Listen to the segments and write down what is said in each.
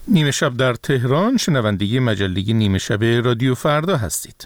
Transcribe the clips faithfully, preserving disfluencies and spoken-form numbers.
نیمه شب در تهران، شنونده مجله نیمه شب رادیو فردا هستید.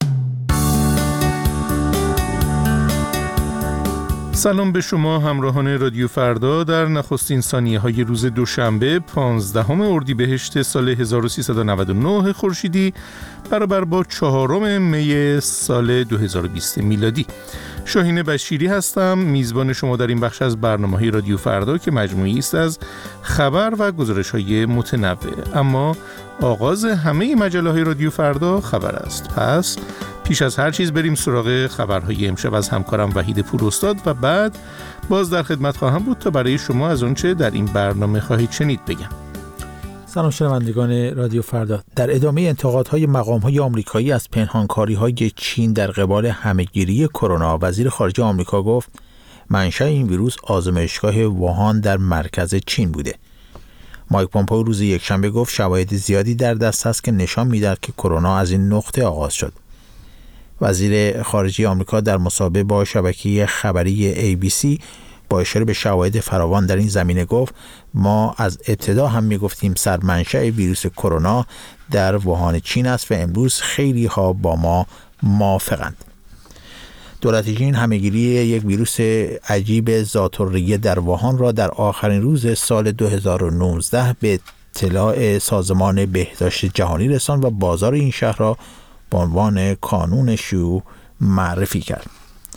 سلام به شما همراهان رادیو فردا در نخستین ثانیه های روز دوشنبه پانزدهم اردیبهشت سال هزار و سیصد و نود و نه خورشیدی برابر با چهارم می سال دو هزار و بیست میلادی. شاهین بشیری هستم، میزبان شما در این بخش از برنامه‌های رادیو فردا که مجموعی است از خبر و گزارش‌های متنوع. اما آغاز همه مجله‌های رادیو فردا خبر است. پس پیش از هر چیز بریم سراغ خبرهای امشب از همکارم وحید پوراستاد و بعد باز در خدمت خواهم بود تا برای شما از آنچه در این برنامه خواهید شنید بگم. سلام شنوندگان رادیو فردا. در ادامه انتقادهای مقام‌های آمریکایی از پنهانکاری‌های چین در قبال همه‌گیری کرونا، وزیر خارجه آمریکا گفت منشأ این ویروس آزمایشگاه ووهان در مرکز چین بوده. مایک پومپئو روز یکشنبه گفت شواهد زیادی در دست است که نشان می‌دهد که کرونا از این نقطه آغاز شد. وزیر خارجه آمریکا در مصاحبه با شبکه خبری ای بی سی با اشاره به شواهد فراوان در این زمینه گفت ما از ابتدا هم میگفتیم سرمنشأ ویروس کرونا در ووهان چین است و امروز خیلی ها با ما موافقند. دولت چین همه‌گیری یک ویروس عجیب ذات‌الریه در ووهان را در آخرین روز سال دو هزار و نوزده به اطلاع سازمان بهداشت جهانی رساند و بازار این شهر را به عنوان کانون شیوع معرفی کرد.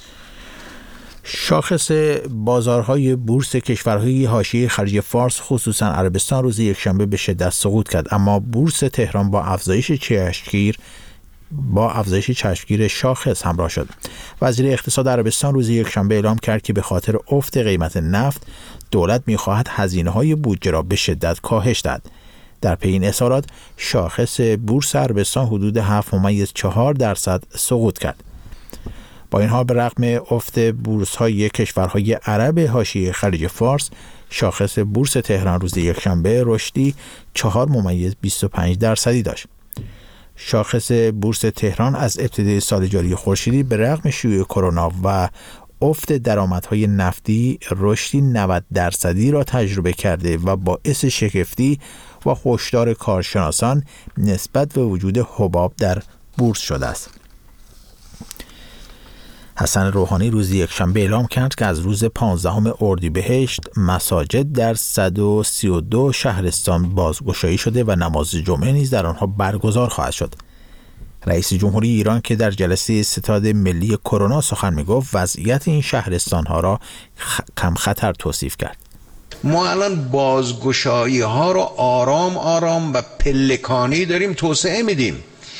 شاخص بازارهای بورس کشورهای حاشیه خلیج فارس خصوصا عربستان روز یکشنبه به شدت سقوط کرد، اما بورس تهران با افزایش چشمگیر با افزایش چشمگیر شاخص همراه شد. وزیر اقتصاد عربستان روز یکشنبه اعلام کرد که به خاطر افت قیمت نفت دولت می‌خواهد هزینه‌های بودجه را به شدت کاهش دهد. در پی این اظهارات شاخص بورس عربستان حدود هفت ممیز چهار درصد سقوط کرد. با این حال به رغم افت بورس‌های کشورهای عرب حاشیه خلیج فارس، شاخص بورس تهران روز یکشنبه رشدی چهار ممیز بیست و پنج درصدی داشت. شاخص بورس تهران از ابتدای سال جاری خورشیدی به رغم شیوع کرونا و افت درآمدهای نفتی رشدی نود درصدی را تجربه کرده و باعث شگفتی و هشدار کارشناسان نسبت به وجود حباب در بورس شده است. حسن روحانی روز یکشنبه اعلام کرد که از روز پانزدهم اردیبهشت مساجد در صد و سی و دو شهرستان بازگشایی شده و نماز جمعه نیز در آنها برگزار خواهد شد. رئیس جمهوری ایران که در جلسه ستاد ملی کرونا سخن می‌گفت وضعیت این شهرستان‌ها را خ... کم خطر توصیف کرد. ما الان بازگشایی ها رو آرام آرام و پلکانی داریم توسعه میدیم.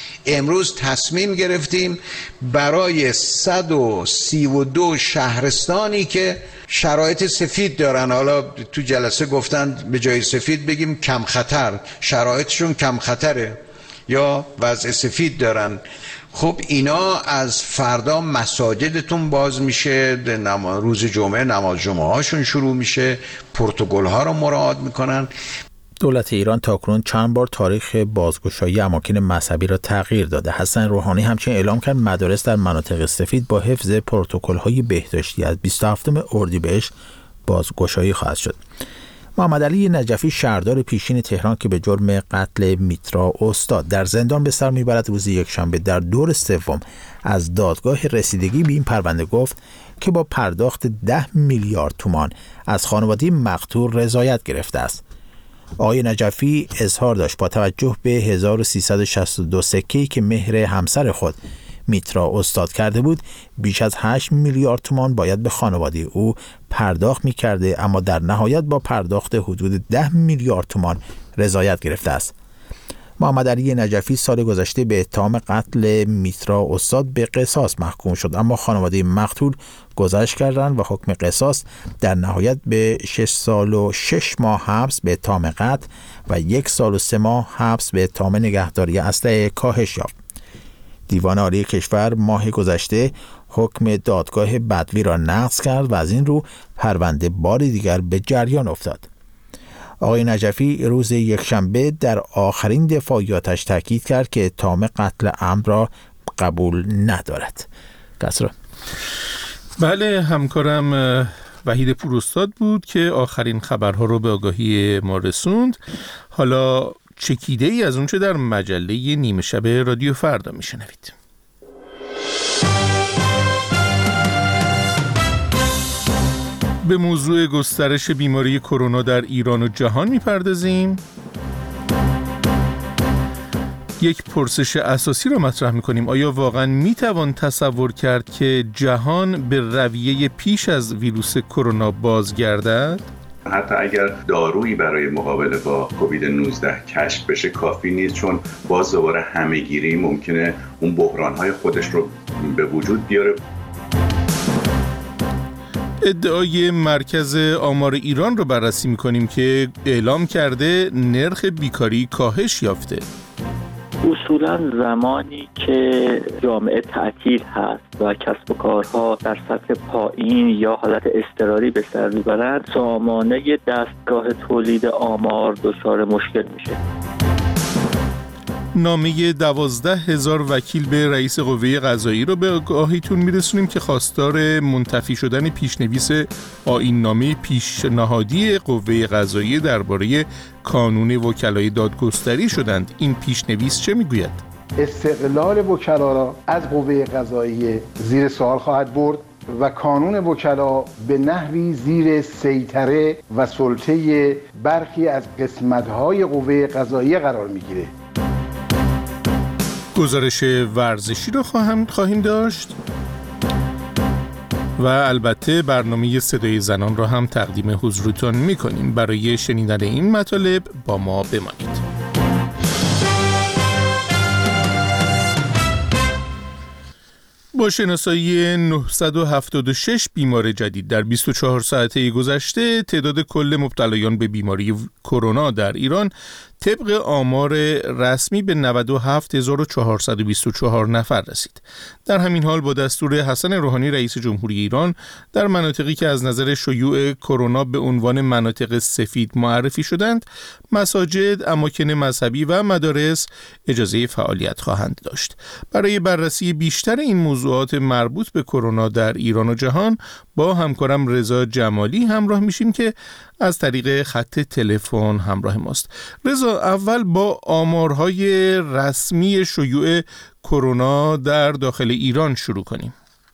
امروز تصمیم گرفتیم برای صد و سی و دو شهرستانی که شرایط سفید دارن، حالا تو جلسه گفتن به جای سفید بگیم کم خطر، شرایطشون کم خطره یا وضع سفید دارن. خب اینا از فردا مساجدتون باز میشه، روز جمعه نماز جمعه هاشون شروع میشه، پروتکل ها رو مراعات میکنن. دولت ایران تاکنون چند بار تاریخ بازگشایی اماکن مذهبی را تغییر داده. حسن روحانی همچنین اعلام کرد مدارس در مناطق سفید با حفظ پروتکل های بهداشتی از بیست و هفتم اردیبهشت بازگشایی خواهد شد. محمد علی نجفی شهردار پیشین تهران که به جرم قتل میترا استاد در زندان به سر میبرد روز یکشنبه در دور سوم از دادگاه رسیدگی به این پرونده گفت که با پرداخت ده میلیارد تومان از خانواده مقتول رضایت گرفته است. آقای نجفی اظهار داشت با توجه به هزار و سیصد و شصت و دو سکه‌ای که مهر همسر خود میترا استاد کرده بود، بیش از هشت میلیارد تومان باید به خانواده او پرداخت می‌کرده، اما در نهایت با پرداخت حدود ده میلیارد تومان رضایت گرفته است. محمد علی نجفی سال گذشته به اتهام قتل میترا استاد به قصاص محکوم شد، اما خانواده مقتول گذشت کردند و حکم قصاص در نهایت به شش سال و شش ماه حبس به اتهام قتل و یک سال و سه ماه حبس به اتهام نگهداری اسلحه کاهش یافت. دیوان عالی کشور ماه گذشته حکم دادگاه بدوی را نقض کرد و از این رو پرونده بار دیگر به جریان افتاد. آقای نجفی روز یکشنبه در آخرین دفاعیاتش تاکید کرد که اتهام قتل عمد را قبول ندارد. کسرا. بله، همکارم وحید پوراستاد بود که آخرین خبرها رو به آگاهی ما رسوند. حالا چکیده ای از اونچه در مجله نیمه شب رادیو فردا میشنوید. به موضوع گسترش بیماری کرونا در ایران و جهان میپردازیم. یک پرسش اساسی را مطرح می‌کنیم: آیا واقعاً می‌توان تصور کرد که جهان به رویه پیش از ویروس کرونا بازگردد؟ حتی اگر دارویی برای مقابله با کووید نوزده کشف بشه کافی نیست، چون باز دوباره همه‌گیری ممکنه اون بحران‌های خودش رو به وجود بیاره. ادعای مرکز آمار ایران رو بررسی می‌کنیم که اعلام کرده نرخ بیکاری کاهش یافته. اصولا زمانی که جامعه تعطیل هست و کسب و کارها در سطح پایین یا حالت اضطراری به سر میبرند، سامانه دستگاه تولید آمار دچار مشکل میشه. نامه دوازده هزار وکیل به رئیس قوه قضاییه رو به آگاهیتون میرسونیم که خواستار منتفی شدن پیشنویس آیین نامه پیشنهادی قوه قضاییه درباره کانون وکلای دادگستری شدند. این پیشنویس چه میگوید؟ استقلال وکلا را از قوه قضاییه زیر سوال خواهد برد و کانون وکلا به نحوی زیر سیطره و سلطه برخی از قسمت‌های قوه قضاییه قرار میگیره. گزارش ورزشی رو خواهم خواهیم داشت و البته برنامه صدای زنان را هم تقدیم حضورتون میکنیم. برای شنیدن این مطالب با ما بمانید. با شناسایی نهصد و هفتاد و شش بیمار جدید در بیست و چهار ساعته گذشته، تعداد کل مبتلایان به بیماری کرونا در ایران طبق آمار رسمی به نود و هفت هزار و چهارصد و بیست و چهار نفر رسید. در همین حال با دستور حسن روحانی رئیس جمهوری ایران در مناطقی که از نظر شیوع کرونا به عنوان مناطق سفید معرفی شدند، مساجد، اماکن مذهبی و مدارس اجازه فعالیت خواهند داشت. برای بررسی بیشتر این موضوعات مربوط به کرونا در ایران و جهان با همکارم رضا جمالی همراه میشیم که از طریق خط تلفن همراه ماست. رضا، اول با آمارهای رسمی شیوع کرونا در داخل ایران شروع کنیم.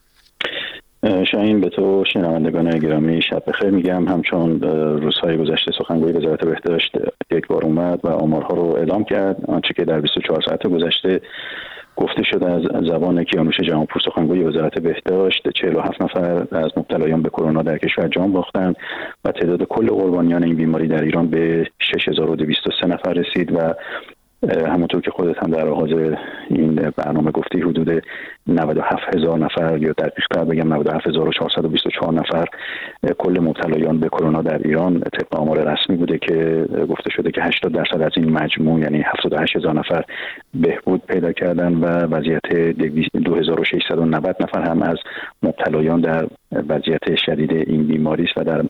شاهین، به تو شنوندگان گرامی شب بخیر میگم. همچون روزهای گذشته سخنگوی وزارت بهداشت یک بار اومد و آمارها رو اعلام کرد، آنچه که در بیست و چهار ساعت گذشته گفته شده از زبان کیانوش جهانپور سخنگوی وزارت بهداشت، چهل و هفت نفر از مبتلایان به کرونا در کشور جان باختند و تعداد کل قربانیان این بیماری در ایران به شش هزار و دویست و سه نفر رسید و همونطور که خودت هم در آغاز این برنامه گفتی حدود نود و هفت هزار نفر یا دقیق‌تر بگم نود و هفت هزار و چهارصد و بیست و چهار نفر کل مبتلایان به کرونا در ایران طبق آمار رسمی بوده که گفته شده که هشتاد درصد از این مجموع یعنی هفتاد و هشت هزار نفر بهبود پیدا کردن و وضعیت دو هزار و ششصد و نود نفر هم از مبتلایان در وضعیت شدید این بیماری است و در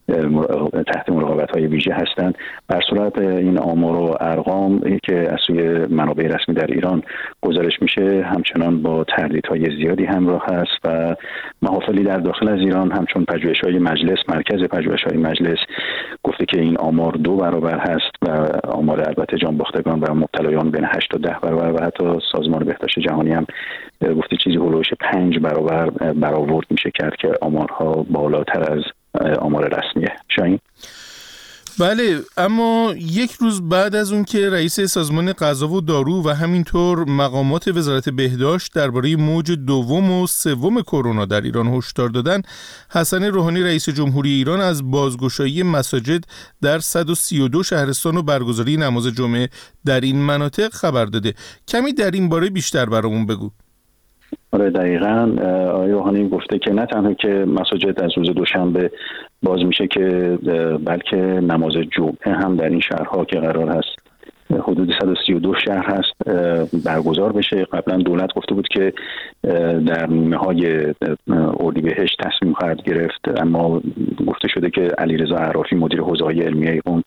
تحت مراقبت‌های ویژه هستند. بر صورت این آمار و ارقام که از سوی منابع رسمی در ایران گزارش میشه همچنان با تردیدهای زیادی همراه هست و محافلی در داخل از ایران همچون پژوهش‌های مجلس، مرکز پژوهش‌های مجلس گفته که این آمار دو برابر هست و آمار البته جانباختگان و مبتلایان بین هشت تا ده برابر و حتی سازمان بهداشت جهانی هم گفته چیزی هولوش پنج برابر برآورد میشه کرد که آمارها بالاتر از آمار رسمیه. شاهین؟ بله، اما یک روز بعد از اون که رئیس سازمان غذا و دارو و همینطور مقامات وزارت بهداشت درباره موج دوم و سوم کرونا در ایران هشدار دادن، حسن روحانی رئیس جمهوری ایران از بازگشایی مساجد در صد و سی و دو شهرستان و برگزاری نماز جمعه در این مناطق خبر داده. کمی در این باره بیشتر برامون بگو. آره دقیقاً، آقای روحانی گفته که نه تنها که مساجد از روز دوشنبه باز میشه که بلکه نماز جمعه هم در این شهرها که قرار هست حدود صد و سی و دو شهر هست برگزار بشه. قبلا دولت گفته بود که در نیمه های اردیبهشت تصمیم خواهد گرفت، اما گفته شده که علیرضا عرافی مدیر حوزه‌های علمیه اون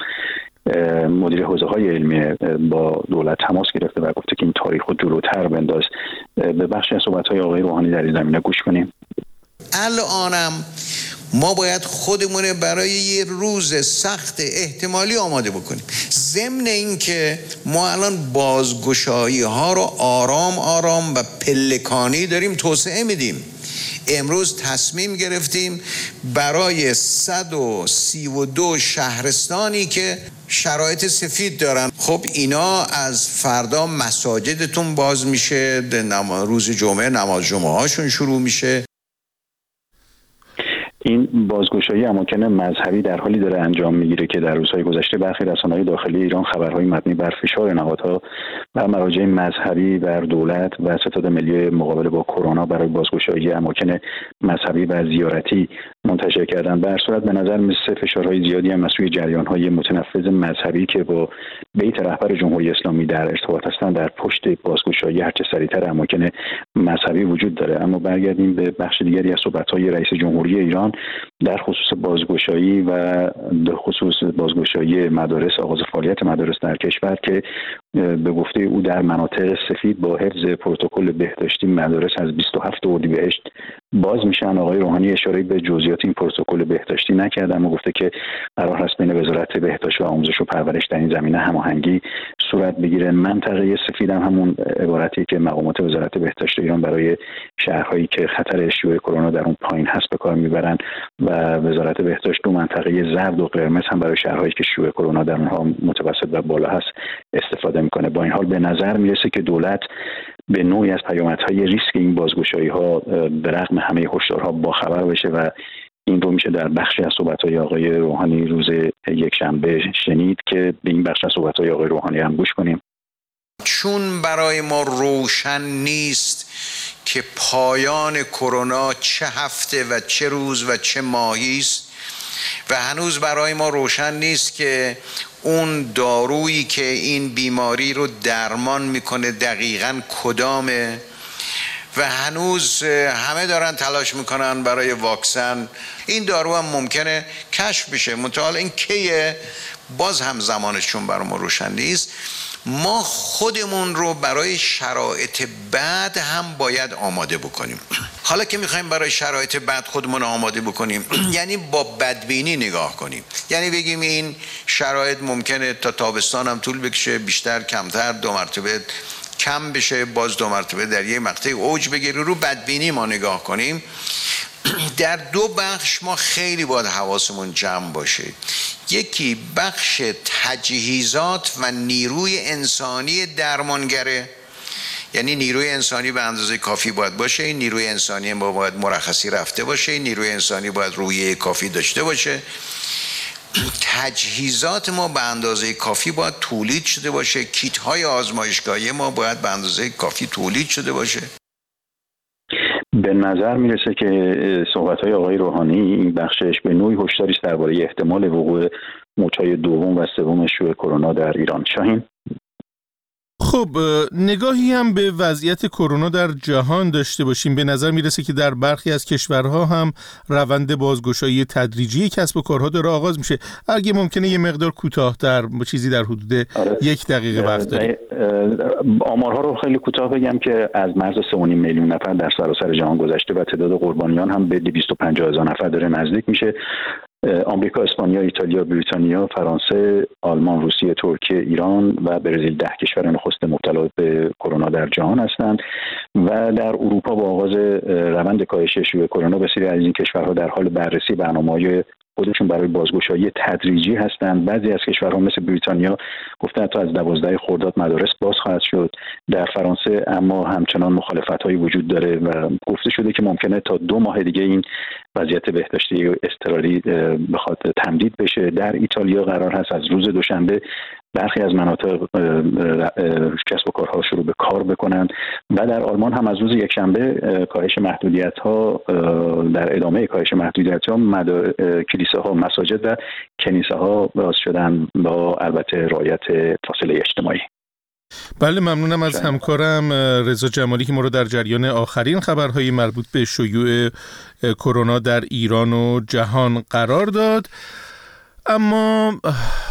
مدیر حوزه‌های علمیه با دولت تماس گرفته و گفته که این تاریخ رو جلوتر بنداز. به بخشی از صحبت‌های آقای روحانی در این زمینه گوش کنیم. الانم ما باید خودمون برای یه روز سخت احتمالی آماده بکنیم. ضمن این که ما الان بازگشایی ها رو آرام آرام و پلکانی داریم توسعه میدیم. امروز تصمیم گرفتیم برای صد و سی و دو شهرستانی که شرایط سفید دارن، خب اینا از فردا مساجدتون باز میشه، روز جمعه نماز جمعه هاشون شروع میشه. این بازگشایی اماکن مذهبی در حالی داره انجام میگیره که در روزهای گذشته برخی رسانه‌های داخلی ایران خبرهای مبنی بر فشار نهادها و مراجع مذهبی بر دولت و ستاد ملی مقابله با کرونا برای بازگشایی اماکن مذهبی و زیارتی منتشر کردن. به هر صورت به نظر میسه فشارهای زیادی هم از سوی جریان‌های متنفذ مذهبی که با بیت رهبر جمهوری اسلامی در ارتباط هستند در پشت بازگشایی هرچه سریعتر اماکن مذهبی وجود داره. اما برگردیم به بخش دیگری از صحبت‌های رئیس جمهوری ایران در خصوص بازگشایی و در خصوص بازگشایی مدارس، آغاز فعالیت مدارس در کشور که به گفته او در مناطق سفید با حفظ پروتکل بهداشتی مدارس از بیست و هفتم اردیبهشت باز میشن. آقای روحانی اشاره به جزئیات این پروتکل بهداشتی نکرد، اما گفته که قرار هست بین وزارت بهداشت و آموزش و پرورش در این زمینه هماهنگی صورت بگیره. منطقه سفید هم همون عبارتی که مقامات وزارت بهداشت ایران برای شهرهایی که خطر شیوع کرونا در اون پایین هست به کار میبرن و وزارت بهداشت دو منطقه زرد و قرمز هم برای شهرهایی که شیوع کرونا در اونها متوسط و بالا هست استفاده میکنه. با این حال به نظر میرسه که دولت به نوعی از پیامدهای ریسک این بازگشایی ها به رغم همه هشدارها باخبر بشه و این رو میشه در بخشی از صحبت‌های آقای روحانی روز یکشنبه شنید که به این بخش از صحبت‌های آقای روحانی هم گوش کنیم. چون برای ما روشن نیست که پایان کرونا چه هفته و چه روز و چه ماهی است و هنوز برای ما روشن نیست که اون دارویی که این بیماری رو درمان میکنه دقیقاً کدامه و هنوز همه دارن تلاش میکنن برای واکسن. این دارو هم ممکنه کشف بشه، منتها این کیه باز هم زمانش چون برای ما روشن نیست. ما خودمون رو برای شرایط بعد هم باید آماده بکنیم. حالا که میخوایم برای شرایط بعد خودمون آماده بکنیم یعنی با بدبینی نگاه کنیم، یعنی بگیم این شرایط ممکنه تا تابستان هم طول بکشه، بیشتر کمتر، دو مرتبه کم بشه، باز دو مرتبه در یک مقطع اوج بگیره. رو بدبینی ما نگاه کنیم. در دو بخش ما خیلی باید حواسمون جمع باشه. یکی بخش تجهیزات و نیروی انسانی درمانگره، یعنی نیروی انسانی به اندازه کافی باید باشه، این نیروی انسانی ما باید مرخصی رفته باشه، این نیروی انسانی باید روحیه کافی داشته باشه، تجهیزات ما به اندازه کافی باید تولید شده باشه، کیت های آزمایشگاهی ما باید به اندازه کافی تولید شده باشه. به نظر میرسه که صحبت‌های آقای روحانی این بخشش به نوعی هشداری است درباره احتمال وقوع موج‌های دوم و سوم شیوع کرونا در ایران. شاهین؟ خب نگاهی هم به وضعیت کرونا در جهان داشته باشیم. به نظر میرسه که در برخی از کشورها هم روند بازگشایی تدریجی کسب و کارها داره آغاز میشه. اگه ممکنه یه مقدار کوتاه‌تر، چیزی در حدود آره. یک دقیقه وقت داریم. آمارها رو خیلی کوتاه بگم که از مرز سه و نیم میلیون نفر در سراسر جهان گذشته و تعداد قربانیان هم به دویست و پنجاه هزار نفر داره نزدیک میشه. آمریکا، اسپانیا، ایتالیا، بریتانیا، فرانسه، آلمان، روسیه، ترکیه، ایران و برزیل ده کشور نخست مبتلا به کرونا در جهان هستند و در اروپا با آغاز روند کاهش شیوع کرونا بسیاری از این کشورها در حال بررسی برنامه‌های خودشون برای بازگشایی تدریجی هستند. بعضی از کشورها مثل بریتانیا گفتن تا از دوازده خرداد مدارس باز خواهد شد. در فرانسه اما همچنان مخالفت‌هایی وجود داره و گفته شده که ممکنه تا دو ماه دیگه این وضعیت بهداشتی اضطراری بخواد تمدید بشه. در ایتالیا قرار هست از روز دوشنبه برخی از مناطق کسب و کارها شروع به کار بکنند و در آلمان هم از روز یکشنبه کاهش محدودیت‌ها در ادامه کاهش محدودیت‌ها مدار... کلیساها، مساجد و کنیسه‌ها باز شدن با البته رعایت فاصله اجتماعی. بله، ممنونم از همکارم رضا جمالی که ما رو در جریان آخرین خبرهای مربوط به شیوع کرونا در ایران و جهان قرار داد. اما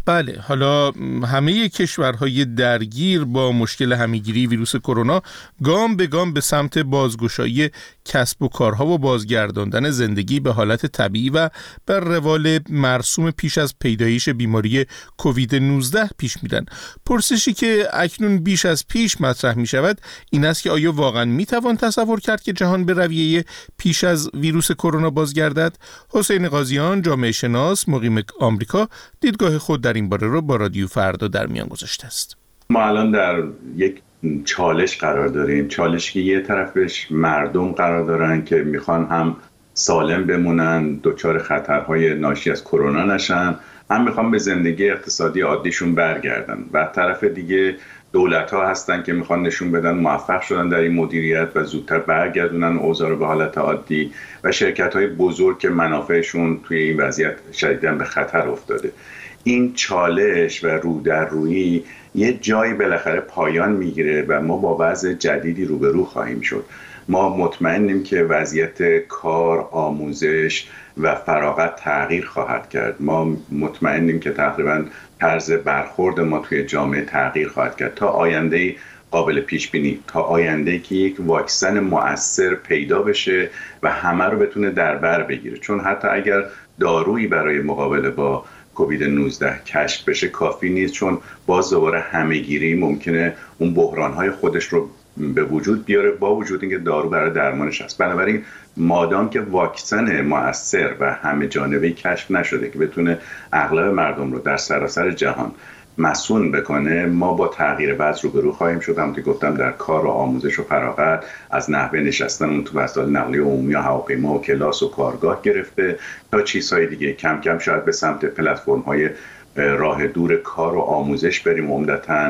بله، حالا همه کشورهای درگیر با مشکل همه‌گیری ویروس کرونا گام به گام به سمت بازگشایی کسب و کارها و بازگرداندن زندگی به حالت طبیعی و بر روال مرسوم پیش از پیدایش بیماری کووید نوزده پیش میرن. پرسشی که اکنون بیش از پیش مطرح می شود این است که آیا واقعا می توان تصور کرد که جهان به رویه پیش از ویروس کرونا بازگردد؟ حسین قاضیان، جامعه شناس مقیم آمریکا، دیدگاه خود در این باره رو با رادیو فردا در میان گذاشته است. ما الان در یک چالش قرار داریم، چالش که یه طرفش مردم قرار دارن که میخوان هم سالم بمونن، دچار خطرهای ناشی از کرونا نشن، هم میخوان به زندگی اقتصادی عادیشون برگردن. و طرف دیگه دولت‌ها هستن که میخوان نشون بدن موفق شدن در این مدیریت و زودتر برگردونن اوضاع رو به حالت عادی، و شرکت‌های بزرگ که منافعشون توی این وضعیت شدیداً به خطر افتاده. این چالش و رو در رویی یه جایی بالاخره پایان میگیره و ما با وضع جدیدی روبرو خواهیم شد. ما مطمئنیم که وضعیت کار، آموزش و فراغت تغییر خواهد کرد. ما مطمئنیم که تقریباً طرز برخورد ما توی جامعه تغییر خواهد کرد تا آینده قابل پیش بینی، تا آینده که یک واکسن مؤثر پیدا بشه و همه رو بتونه در بر بگیره. چون حتی اگر دارویی برای مقابله با کووید نوزده کشف بشه کافی نیست، چون باز دوباره همه‌گیری ممکنه اون بحران‌های خودش رو به وجود بیاره با وجود اینکه دارو برای درمانش هست. بنابراین مادام که واکسن مؤثر و همه جانبه کشف نشده که بتونه اغلب مردم رو در سراسر جهان مسئول بکنه، ما با تغییر وضع روبرو خواهیم شد. همونطور که گفتم در کار و آموزش و فراغت، از نحوه نشستن اون تو وسایل نقلیه عمومی و هواپیما و کلاس و کارگاه گرفته تا چیزهای دیگه، کم کم شاید به سمت پلتفرم‌های راه دور کار و آموزش بریم. عمدتاً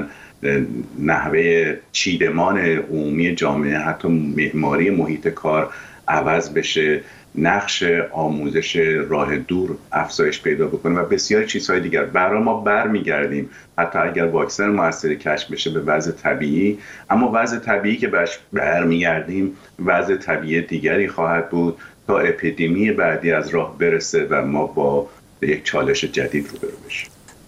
نحوه چیدمان عمومی جامعه، حتی معماری محیط کار عوض بشه، نقش آموزش راه دور افزایش پیدا بکنه و بسیار چیزهای دیگر. برای ما برمیگردیم حتی اگر واکسن موثر کشف بشه به وضع طبیعی، اما وضع طبیعی که بهش برمیگردیم وضع طبیعی دیگری خواهد بود تا اپیدمی بعدی از راه برسه و ما با یک چالش جدید روبرو بشیم.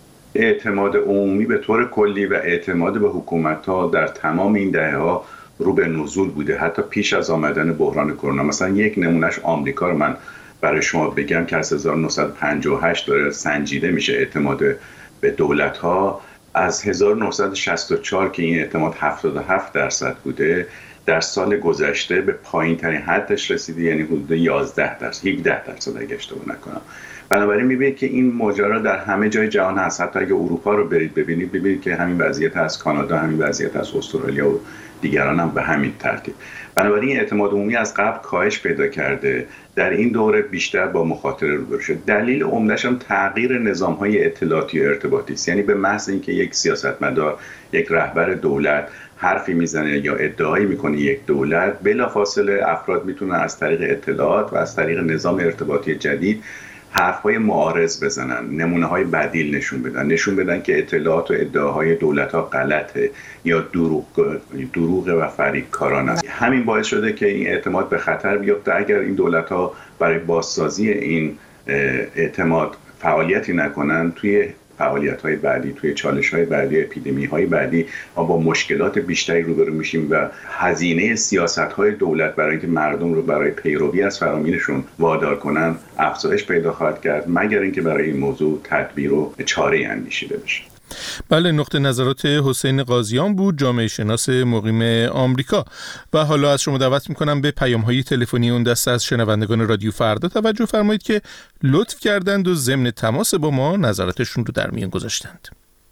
اعتماد عمومی به طور کلی و اعتماد به حکومت‌ها در تمام این دهه‌ها رو به نزول بوده، حتی پیش از آمدن بحران کرونا. مثلا یک نمونهش آمریکا رو من برای شما بگم که از هزار و نهصد و پنجاه و هشت داره سنجیده میشه اعتماد به دولت‌ها. از هزار و نهصد و شصت و چهار که این اعتماد هفتاد و هفت درصد بوده، در سال گذشته به پایین ترین حدش رسیده، یعنی حدود یازده درصد، هفده درصد اگه اشتباه نکنم. بنابراین میبینید که این ماجرا در همه جای جهان هست. حتی اگه اروپا رو برید ببینید ببینید که همین وضعیت از کانادا، همین وضعیت از استرالیا و دیگران هم به همین ترتیب. بنابراین اعتماد عمومی از قبل کاهش پیدا کرده، در این دوره بیشتر با مخاطره روبرو شد. دلیل عمده‌اش هم تغییر نظام‌های اطلاعاتی و ارتباطی است. یعنی به محض اینکه یک سیاستمدار، یک رهبر دولت حرفی میزنه یا ادعایی میکنه یک دولت، بلافاصله افراد میتونن از طریق اطلاعات و از طریق نظام ارتباطی جدید حرف‌های معارض بزنن، نمونه‌های بدیل نشون بدن، نشون بدن که اطلاعات و ادعاهای دولت‌ها غلطه یا دروغ دروغ و فریبکارانه است. همین باعث شده که این اعتماد به خطر بیفته اگر این دولت‌ها برای بازسازی این اعتماد فعالیتی نکنن. توی فعالیت‌های بعدی، توی چالش‌های بعدی، اپیدمی‌های بعدی ما با مشکلات بیشتری روبرو میشیم و هزینه سیاست‌های دولت برای اینکه مردم رو برای پیروی از فرامینشون وادار کنن افزایش پیدا خواهد کرد، مگر اینکه برای این موضوع تدبیر و چاره‌ای اندیشیده بشه. بله، نقطه نظرات حسین قاضیان بود، جامعه شناس مقیم آمریکا. و حالا از شما دعوت میکنم به پیام‌های تلفنی اون دسته از شنوندگان رادیو فردا توجه فرمایید که لطف کردند و ضمن تماس با ما نظراتشون رو در میان گذاشتند.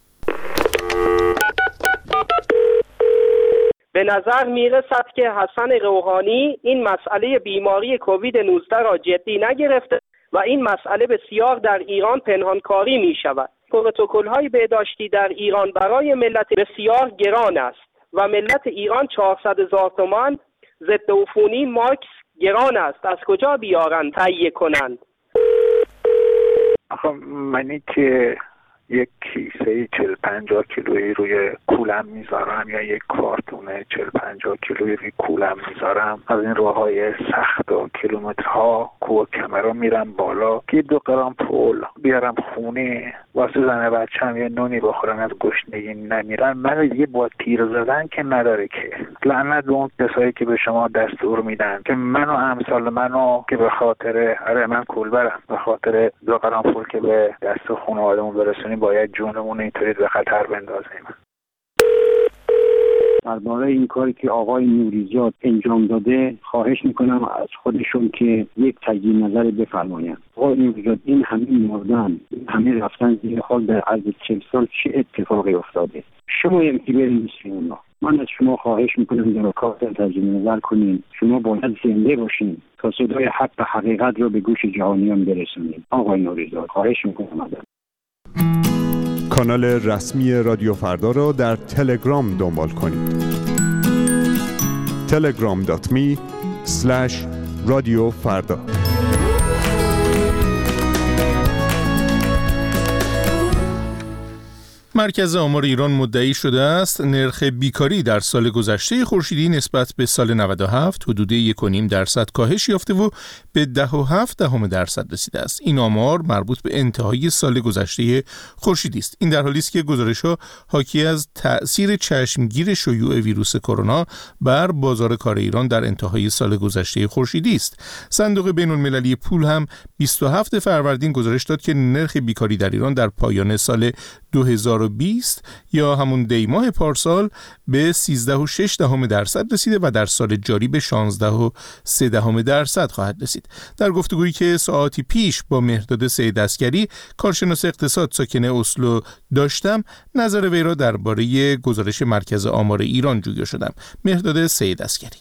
به نظر میرسد که حسن روحانی این مسئله بیماری کووید نوزده را جدی نگرفته و این مسئله بسیار در ایران پنهانکاری می شود. پروتکل‌های بهداشتی در ایران برای ملت بسیار گران است و ملت ایران چهارصد هزار تومان ضد عفونی ماکس گران است. از کجا بیارند تهیه کنند؟ آخه منی که یک کیسه چهل پنجاه کیلویی روی کولم میذارم یا یک کارتون چهل پنجاه کیلویی روی کولم میذارم. از این راههای سخت و کیلومترها کوه کمرا میرم بالا که دو گرم پول بیارم خونه واسه زن بچه‌م یه نونی بخورن، از گشنگی نمیرن. من دیگه با تیر زدن که نداره که. لعنت به اون کسایی که به شما دستور میدن که منو امثال منو که به خاطر آره من کولبرم به خاطر دو گرم پول که به دست خانواده‌مون برسونیم باید جونمون اینطوری به خطر بندازیم. درباره این کاری که آقای نوریزاد انجام داده خواهش میکنم از خودشون که یک تجدید نظر بفرمایند. آقای نوریزاد این همه مردن، همه رفتن زیر خاک، در عرض چهل سال چه اتفاقی افتاده؟ شما هم که برین اونا. من از شما خواهش میکنم در کار تجدید نظر کنین. شما باید زنده باشین تا صدای حق و حقیقت رو به گوش جهانیان برسونید. آقای نوریزاد خواهش میکنم ازت. کانال رسمی رادیو فردا را در تلگرام دنبال کنید. تلگرام دات می اسلش رادیو فردا. مرکز آمار ایران مدعی شده است نرخ بیکاری در سال گذشته خورشیدی نسبت به سال نود و هفت حدود یک و نیم درصد کاهش یافته و به ده و هفت دهم درصد رسیده است. این آمار مربوط به انتهای سال گذشته خورشیدی است. این در حالی است که گزارش‌ها حاکی از تأثیر چشمگیر شیوع ویروس کرونا بر بازار کار ایران در انتهای سال گذشته خورشیدی است. صندوق بین‌المللی پول هم بیست و هفتم فروردین گزارش داد که نرخ بیکاری در ایران در پایان سال دو هزار و بیست یا همون دی ماه پارسال به سیزده و شش دهم درصد رسیده و در سال جاری به شانزده و سه دهم درصد خواهد رسید. در گفتگویی که ساعتی پیش با مهرداد سید عسگری کارشناس اقتصاد ساکن اسلو داشتم، نظر وی را درباره گزارش مرکز آمار ایران جویا شدم. مهرداد سید عسگری: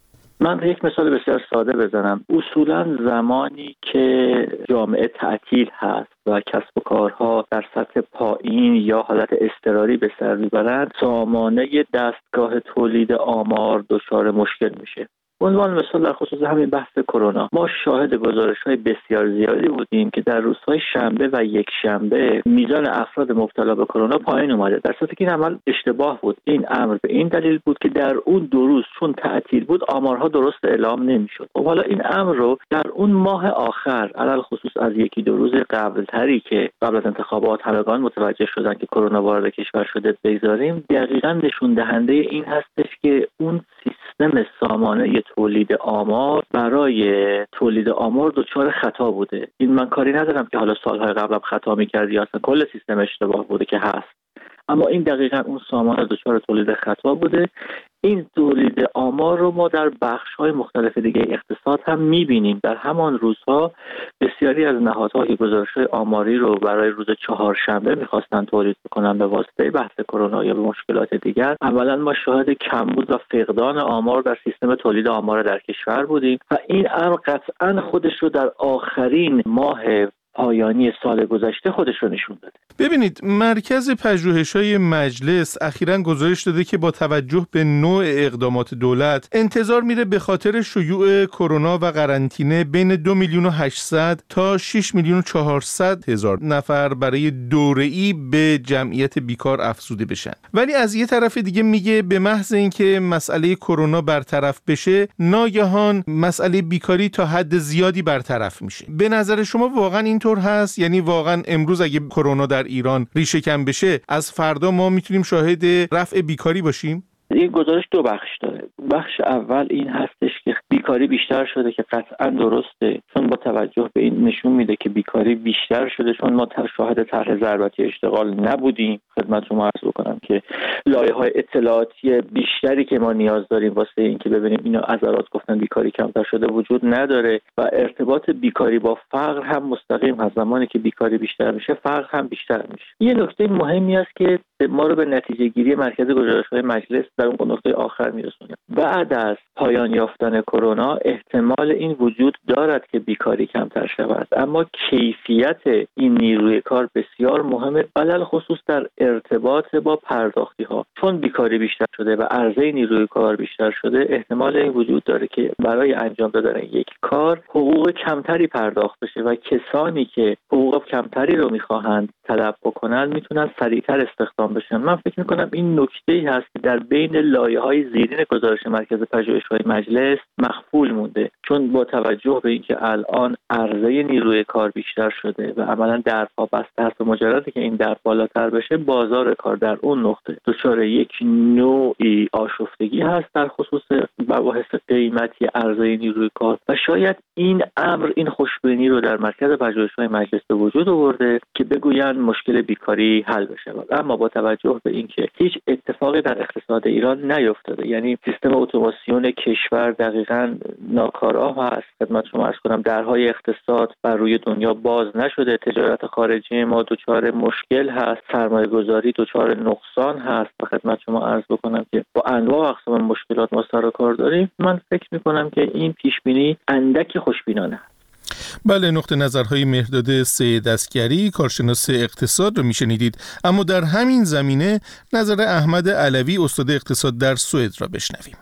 من یک مثال بسیار ساده بزنم. اصولا زمانی که جامعه تعطیل هست و کسب و کارها در سطح پایین یا حالت اضطراری به سر میبرند، سامانه دستگاه تولید آمار دچار مشکل میشه. به عنوان مثال در خصوص همین بحث کرونا، ما شاهد گزارش‌های بسیار زیادی بودیم که در روزهای شنبه و یک شنبه میزان افراد مبتلا به کرونا پایین اومده، در صورتی که این عمل اشتباه بود. این امر به این دلیل بود که در اون دو روز چون تعطیل بود آمارها درست اعلام نمیشد. خب حالا این امر رو در اون ماه آخر، علل خصوص از یکی دو روز قبلتری که قبل از انتخابات همگان متوجه شدن که کرونا وارد کشور شده بگذاریم، دقیقاً نشون دهنده این هستش که اون سیستم سامانه تولید آمار برای تولید آمار دچار خطا بوده. این من کاری ندارم که حالا سالهای قبل هم خطا می‌کرد یا اصلا کل سیستم اشتباه بوده که هست، اما این دقیقاً اون سامانه دچار تولید خطا بوده. این تولید آمار رو ما در بخش‌های مختلف دیگه اقتصاد هم می‌بینیم. در همان روزها بسیاری از نهادها که گزارش‌های آماری رو برای روز چهارشنبه می‌خواستن تولید بکنن به واسطه بحث کرونا یا به مشکلات دیگر، اولا ما شاهد کمبود و فقدان آمار در سیستم تولید آمار در کشور بودیم و این امر قطعاً خودش رو در آخرین ماه پایانی سال گذشته خودش رو نشون داده. ببینید، مرکز پژوهش‌های مجلس اخیراً گزارش داده که با توجه به نوع اقدامات دولت انتظار میره به خاطر شیوع کرونا و قرنطینه بین دو میلیون و هشتصد تا شش میلیون و چهارصد هزار نفر برای دوره‌ای به جمعیت بیکار افزوده بشن. ولی از یه طرف دیگه میگه به محض اینکه مسئله کرونا برطرف بشه، ناگهان مسئله بیکاری تا حد زیادی برطرف میشه. به نظر شما واقعاً این طور هست؟ یعنی واقعا امروز اگه کرونا در ایران ریشه کن بشه، از فردا ما میتونیم شاهد رفع بیکاری باشیم؟ این گزارش دو بخش داره. بخش اول این هستش که بیکاری بیشتر شده که قطعا درسته، چون با توجه به این نشون میده که بیکاری بیشتر شده، چون ما شاهد طرح ضربتی اشتغال نبودیم. خدمتتون عرض بکنم که لایه‌های اطلاعاتی بیشتری که ما نیاز داریم واسه اینکه ببینیم اینا عضلات گفتن بیکاری کمتر شده وجود نداره و ارتباط بیکاری با فقر هم مستقیم هست. زمانی که بیکاری بیشتر میشه، فقر هم بیشتر میشه. یه نکته مهمی است که ما رو به نتیجه گیری مرکز گزارش‌های مجلس در اون نقطه آخر میرسونه. بعد از پایان یافتن کرونا احتمال این وجود دارد که بیکاری کمتر شود، اما کیفیت این نیروی کار بسیار مهمه، علل خصوص در ارتباط با پرداختی ها، چون بیکاری بیشتر شده و عرضه نیروی کار بیشتر شده، احتمال این وجود داره که برای انجام دادن یک کار حقوق کمتری پرداخت بشه و کسانی که حقوق کمتری رو میخواهند طلب بکنن میتونن سریعتر استخدام بشن. من فکر میکنم این نکته‌ای هست که در بین لایه‌های زیرین گزارش مرکز پژوهش‌های مجلس مخفول مونده، چون با توجه به اینکه الان عرضه نیروی کار بیشتر شده و عملاً درها بسته است و مجردی که این در بالاتر بشه، بازار کار در اون نقطه دچار یک نوعی آشفتگی هست در خصوص مباحث قیمتی عرضه نیروی کار و شاید این امر این خوشبینی رو در مرکز پژوهش‌های مجلس به وجود آورده که بگویند مشکل بیکاری حل بشه. اما با توجه به اینکه هیچ اتفاقی در اقتصاد ایران نیفتاده، یعنی سیستم اتوماسیون کشور دقیقاً ناکارآ هست، خدمت شما عرض کنم درهای اقتصاد بر روی دنیا باز نشده، تجارت خارجی ما دچار مشکل هست، سرمایه گذاری دچار نقصان هست و خدمت شما عرض بکنم که با انواع و اقسام مشکلات ما سر و کار داریم. من فکر می‌کنم که این پیش‌بینی اندکی خوشبینانه است. بله، نقطه نظرهای مهرداد سید عسگری کارشناس اقتصاد رو میشنیدید. اما در همین زمینه نظر احمد علوی استاد اقتصاد در سوئد را بشنویم.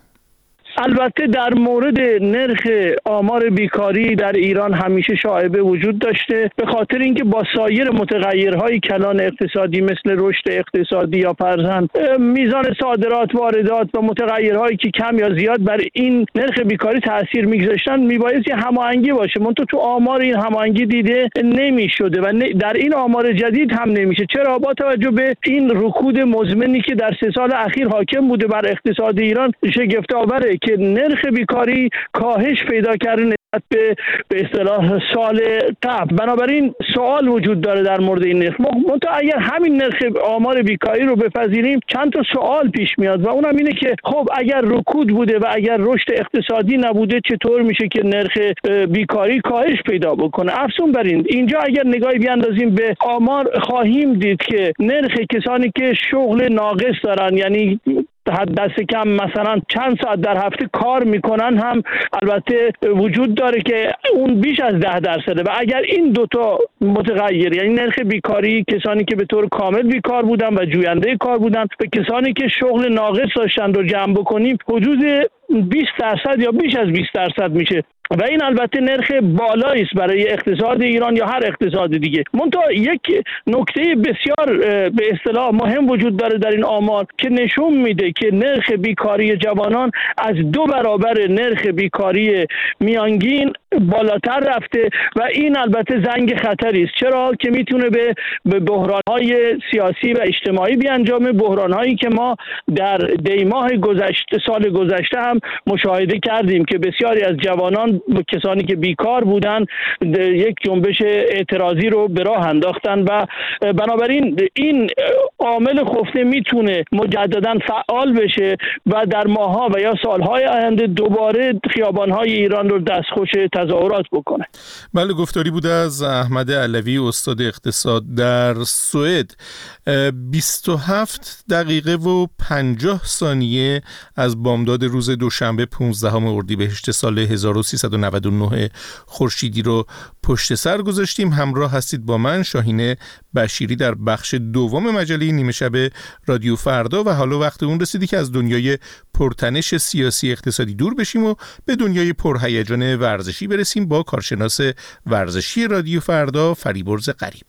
البته در مورد نرخ آمار بیکاری در ایران همیشه شایبه وجود داشته، به خاطر اینکه با سایر متغیرهای کلان اقتصادی مثل رشد اقتصادی یا فرضاً میزان صادرات، واردات و متغیرهایی که کم یا زیاد بر این نرخ بیکاری تاثیر میگذاشتن میبایستی هماهنگی باشه، منتها تو آمار این هماهنگی دیده نمیشده و در این آمار جدید هم نمیشه. چرا؟ با توجه به این رکود مزمنی که در سه سال اخیر حاکم بوده بر اقتصاد ایران، شگفت‌آوره که نرخ بیکاری کاهش پیدا کرده نسبت به به اصطلاح سال قبل. بنابراین سوال وجود داره در مورد این نرخ. منتها اگر همین نرخ آمار بیکاری رو بپذیریم، چند تا سوال پیش میاد و اونم اینه که خب اگر رکود بوده و اگر رشد اقتصادی نبوده، چطور میشه که نرخ بیکاری کاهش پیدا بکنه؟ افزون بر این، اینجا اگر نگاهی بیاندازیم به آمار خواهیم دید که نرخ کسانی که شغل ناقص دارن، یعنی دست کم مثلا چند ساعت در هفته کار میکنن، هم البته وجود داره که اون بیش از ده درصده و اگر این دوتا متغیر، یعنی نرخ بیکاری کسانی که به طور کامل بیکار بودن و جوینده کار بودن و کسانی که شغل ناقص داشتن رو جمع بکنیم، حدود بیست درصد یا بیش از بیست درصد میشه و این البته نرخ بالایی است برای اقتصاد ایران یا هر اقتصاد دیگه. منتها یک نکته بسیار به اصطلاح مهم وجود داره در این آمار که نشون میده که نرخ بیکاری جوانان از دو برابر نرخ بیکاری میانگین بالاتر رفته و این البته زنگ خطری است. چرا؟ که میتونه به به بحران‌های سیاسی و اجتماعی بیانجامه، بحران‌هایی که ما در دیماه گذشته سال گذشته هم مشاهده کردیم که بسیاری از جوانان، کسانی که بیکار بودن، یک جنبش اعتراضی رو به راه انداختن و بنابراین این عامل خفته میتونه مجددا فعال بشه و در ماه‌ها و یا سال‌های آینده دوباره خیابان‌های ایران رو دستخوش تظاهرات بکنه. بله، گفتاری بوده از احمد علوی استاد اقتصاد در سوئد. بیست و هفت دقیقه و پنجاه ثانیه از بامداد روز دوشنبه پانزدهم اردیبهشت سال هزار و سیصد و نود و نه خورشیدی رو پشت سر گذاشتیم. همراه هستید با من شاهین بشیری در بخش دوم مجله نیمه شب رادیو فردا و حالا وقت اون رسیدی که از دنیای پرتنش سیاسی اقتصادی دور بشیم و به دنیای پرهیجان ورزشی برسیم با کارشناس ورزشی رادیو فردا فریبرز غریب.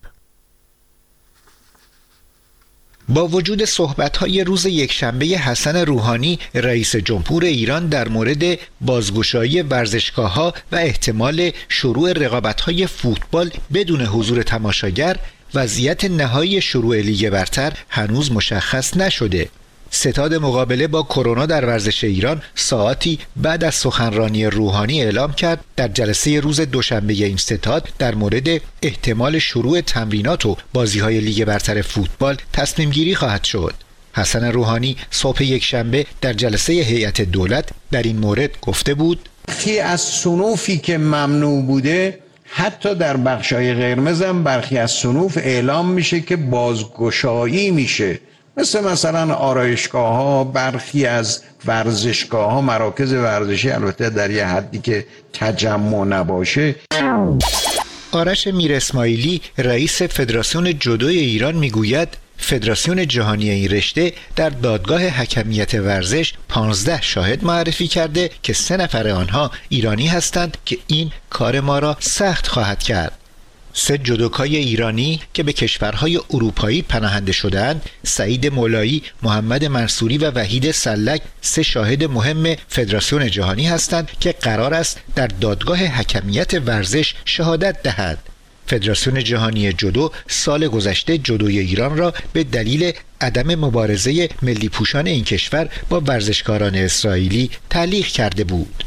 با وجود صحبت‌های روز یکشنبه حسن روحانی رئیس جمهور ایران در مورد بازگشایی ورزشگاه‌ها و احتمال شروع رقابت‌های فوتبال بدون حضور تماشاگر، وضعیت نهایی شروع لیگ برتر هنوز مشخص نشده. ستاد مقابله با کرونا در ورزش ایران ساعتی بعد از سخنرانی روحانی اعلام کرد در جلسه روز دوشنبه این ستاد در مورد احتمال شروع تمرینات و بازی‌های لیگ برتر فوتبال تصمیم گیری خواهد شد. حسن روحانی صبح یکشنبه در جلسه هیئت دولت در این مورد گفته بود: برخی از صنوفی که ممنوع بوده، حتی در بخشای قرمز هم برخی از صنوف اعلام میشه که بازگشایی میشه، مثل مثلا آرایشگاه ها، برخی از ورزشگاه ها، مراکز ورزشی، البته در یه حدی که تجمع نباشه. آرش میر اسماعیلی رئیس فدراسیون جودو ایران میگوید فدراسیون جهانی این رشته در دادگاه حکمیت ورزش پانزده شاهد معرفی کرده که سه نفر آنها ایرانی هستند که این کار ما را سخت خواهد کرد. سه جودوکای ایرانی که به کشورهای اروپایی پناهنده شدند، سعید مولایی، محمد منصوری و وحید سلک، سه شاهد مهم فدراسیون جهانی هستند که قرار است در دادگاه حکمیت ورزش شهادت دهند. فدراسیون جهانی جودو سال گذشته جودوی ایران را به دلیل عدم مبارزه ملی پوشان این کشور با ورزشکاران اسرائیلی تعلیق کرده بود.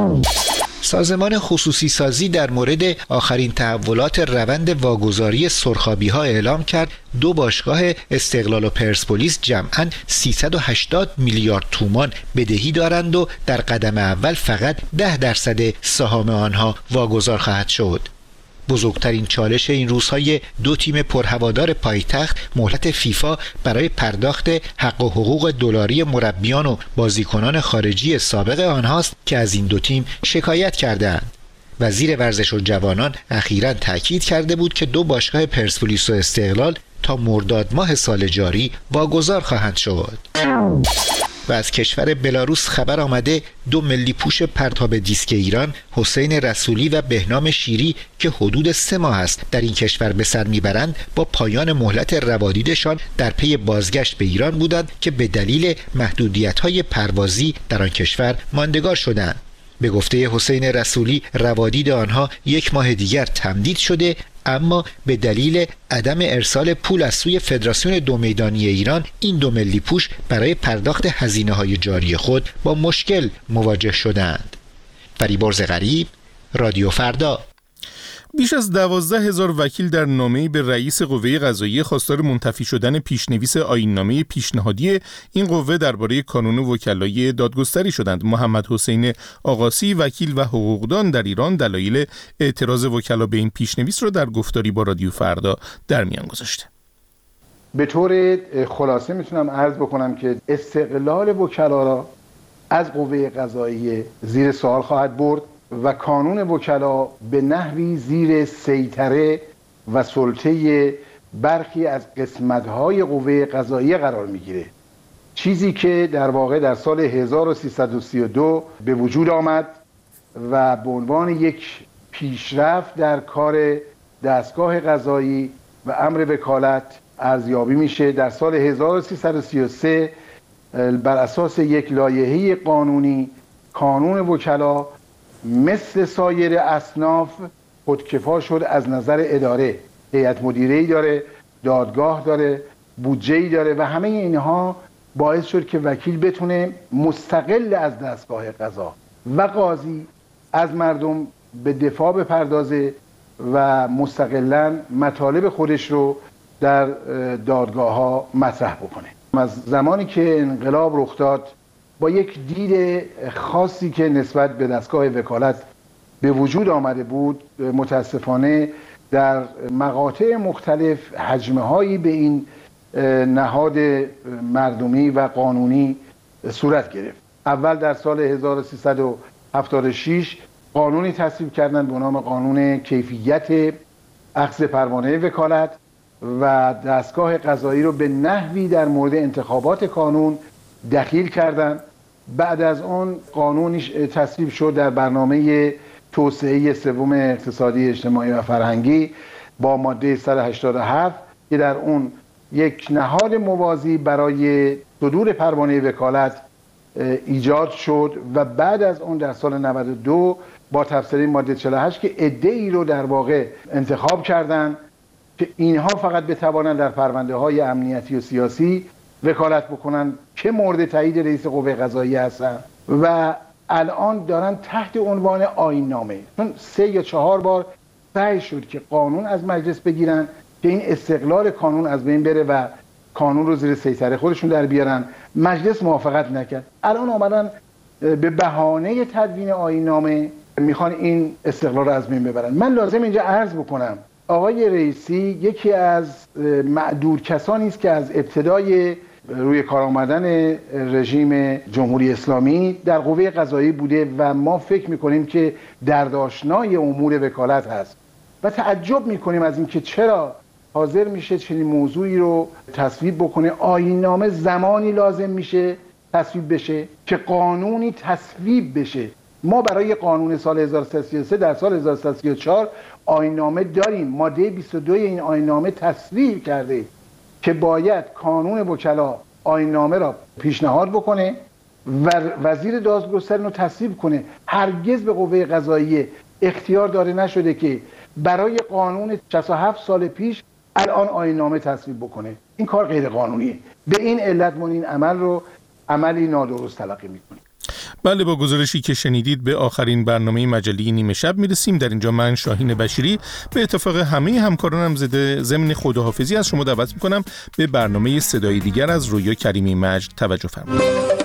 سازمان خصوصی سازی در مورد آخرین تحولات روند واگذاری سرخابی ها اعلام کرد دو باشگاه استقلال و پرسپولیس جمعاً سیصد و هشتاد میلیارد تومان بدهی دارند و در قدم اول فقط ده درصد سهام آنها واگذار خواهد شد. بزرگترین چالش این روزهای دو تیم پرهوادار پایتخت مهلت فیفا برای پرداخت حق و حقوق دلاری مربیان و بازیکنان خارجی سابق آنهاست که از این دو تیم شکایت کردند. وزیر ورزش و جوانان اخیراً تاکید کرده بود که دو باشگاه پرسپولیس و استقلال تا مرداد ماه سال جاری واگذار خواهند شد. و از کشور بلاروس خبر آمده دو ملی پوش پرتاب دیسک ایران، حسین رسولی و بهنام شیری که حدود سه ماه است در این کشور به سر میبرند، با پایان مهلت روادیدشان در پی بازگشت به ایران بودند که به دلیل محدودیت‌های پروازی در آن کشور ماندگار شدند. به گفته حسین رسولی روادید آنها یک ماه دیگر تمدید شده، اما به دلیل عدم ارسال پول از سوی فدراسیون دو میدانی ایران این دو ملی پوش برای پرداخت هزینه‌های جاری خود با مشکل مواجه شدند. فریبرز غریب، رادیو فردا. بیش از دوازده هزار وکیل در نامه‌ای به رئیس قوه قضاییه خواستار منتفی شدن پیشنویس آیین‌نامه پیشنهادی این قوه درباره کانون وکلای دادگستری شدند. محمد حسین آقاسی، وکیل و حقوقدان در ایران، دلایل اعتراض وکلا به این پیشنویس را در گفتاری با رادیو فردا در میان گذاشته. به طور خلاصه میتونم عرض بکنم که استقلال وکلا را از قوه قضاییه زیر سوال خواهد برد و کانون وکلا به نحوی زیر سیطره و سلطه برخی از قسمت‌های قوه قضاییه قرار میگیره، چیزی که در واقع در سال هزار و سیصد و سی و دو به وجود آمد و به عنوان یک پیشرفت در کار دستگاه قضایی و امر وکالت ارزیابی میشه. در سال هزار و سیصد و سی و سه بر اساس یک لایحه قانونی کانون وکلا مثل سایر اصناف خودکفا شد از نظر اداره. هیئت مدیره‌ای داره، دادگاه داره، بودجه‌ای داره و همه اینها باعث شد که وکیل بتونه مستقل از دستگاه قضا و قاضی از مردم به دفاع بپردازه و مستقلاً مطالب خودش رو در دادگاه‌ها مطرح بکنه. از زمانی که انقلاب رخ داد با یک دید خاصی که نسبت به دستگاه وکالت به وجود آمده بود، متاسفانه در مقاطع مختلف حجمه هایی به این نهاد مردمی و قانونی صورت گرفت. اول در سال هزار و سیصد و هفتاد و شش قانونی تصویب کردند به نام قانون کیفیت اخذ پروانه وکالت و دستگاه قضایی رو به نحوی در مورد انتخابات کانون دخیل کردند. بعد از اون قانونی تصویب شد در برنامه توسعه سوم اقتصادی، اجتماعی و فرهنگی با ماده صد و هشتاد و هفت که در اون یک نهاد موازی برای صدور پروانه وکالت ایجاد شد و بعد از اون در سال نود و دو با تفسیر ماده چهل و هشت که عده‌ای رو در واقع انتخاب کردند که اینها فقط بتوانند در پرونده های امنیتی و سیاسی وکالت بکنن که مورد تایید رئیس قوه قضاییه هستن و الان دارن تحت عنوان آیین‌نامه، چون سه یا چهار بار سعی شد که قانون از مجلس بگیرن که این استقلال کانون از بین بره و کانون رو زیر سیطره خودشون در بیارن، مجلس موافقت نکرد. الان آمدن به بهانه تدوین آیین‌نامه میخوان این استقلال رو از بین ببرن. من لازم اینجا عرض بکنم آقای رئیسی یکی از معدود کسانی است که از ابتدای روی کار آمدن رژیم جمهوری اسلامی در قوه قضایی بوده و ما فکر میکنیم که دردآشنای امور وکالت هست و تعجب میکنیم از اینکه چرا حاضر میشه چنین موضوعی رو تصویب بکنه. آیین‌نامه زمانی لازم میشه تصویب بشه که قانونی تصویب بشه. ما برای قانون سال هزار و سیصد و سی و سه در سال هزار و سیصد و سی و چهار آیین‌نامه داریم. ماده بیست و دو این آیین‌نامه تصویب کرده که باید کانون وکلا آیین‌نامه را پیشنهاد بکنه و وزیر دادگستری رو تصویب کنه. هرگز به قوه قضاییه اختیار داده نشده که برای قانون شصت و هفت سال پیش الان آیین‌نامه تصویب بکنه. این کار غیر قانونیه. به این علت ما این عمل رو عملی نادرست تلقی میکنیم. بله، با گزارشی که شنیدید به آخرین برنامه مجله نیمه شب میرسیم. در اینجا من شاهین بشیری به اتفاق همه همکارانم ضمن خداحافظی از شما دعوت میکنم به برنامه صدای دیگر از رویا کریمی مجد توجه فرمایید.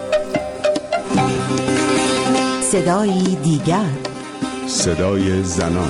صدای دیگر، صدای زنان.